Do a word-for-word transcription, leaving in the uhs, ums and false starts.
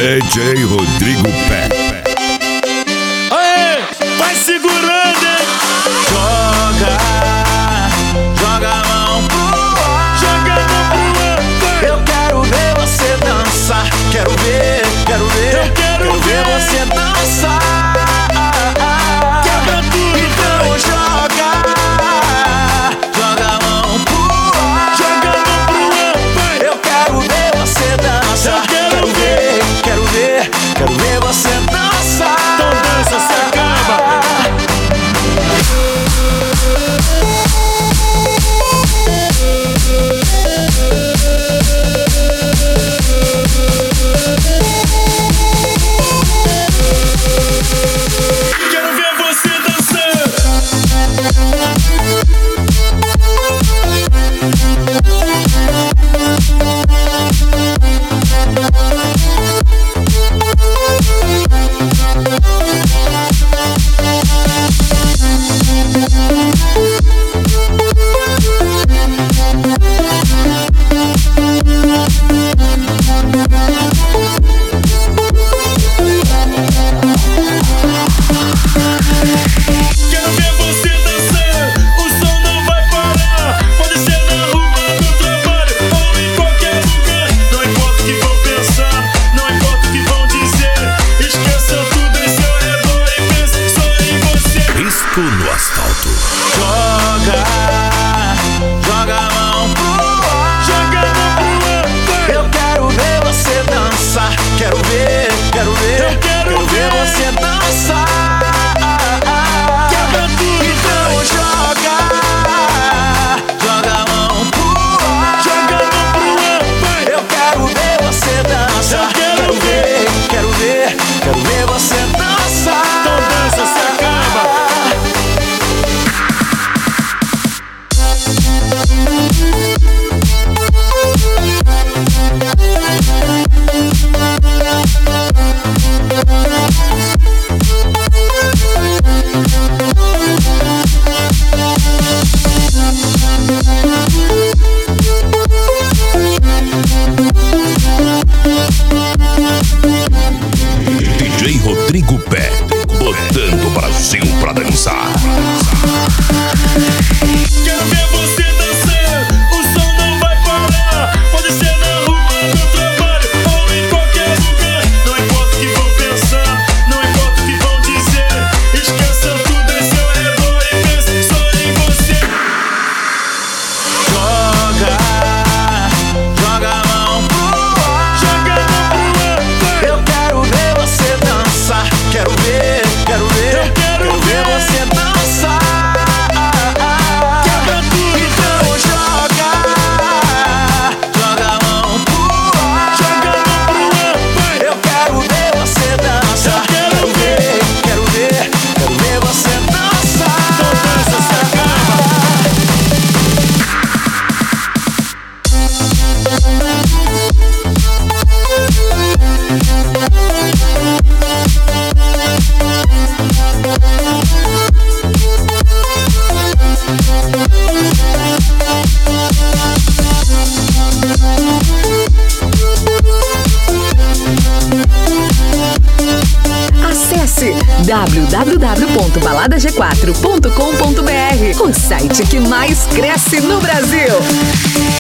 D J Rodrigo Pé. Aê, vai segurando, hein? Joga, joga a mão pro ar. Joga a mão pro ar, vai. Eu quero ver você dançar. Quero ver, quero ver. Eu quero quero ver ver. você dançar. Quebra tudo, Então vai. joga, joga a mão pro ar. Joga a mão pro ar, vai. Eu quero ver você dançar. Eu quero ver, quero ver, quero ver você dançar. Então dança, se acaba. Quero ver você dançar. Quero ver você dançar, o som não vai parar. Pode ser na rua, no trabalho ou em qualquer lugar. Não importa o que vão pensar, não importa o que vão dizer. Esqueça tudo em seu redor e pense só em você. Risco no asfalto. Joga, joga a mão pro ar. Joga a mão pro ar, vai. Eu quero ver você dançar. Quero ver, quero ver. Eu quero ver ver. você dançar. Quebra tudo, Então vai. joga, joga a mão pro ar. Joga a mão pro ar, vai. Eu quero ver você dançar. Eu quero ver, quero ver, quero ver você dançar. Então dança, se acaba. D J Rodrigo Pé, botando o Brasil pra dançar. Quero ver você dançar, o som não vai parar. Pode ser na rua, no trabalho ou em qualquer lugar. Não importa o que vão pensar, não importa o que vão dizer. Esqueça tudo em seu redor e pense só em você. Joga, joga a mão pro ar. Joga a mão pro ar, vai. Eu quero ver você dançar. Quero ver, quero ver. Eu quero ver. você dançar. Quebra tudo, Então vai. joga, joga a mão pro ar. Joga a mão pro ar, vai. Eu quero ver você dançar. Eu quero ver. quero ver, quero ver você dançar. Então dança, se acaba. Acesse w w w ponto balada g quatro ponto com ponto b r, o site que mais cresce no Brasil.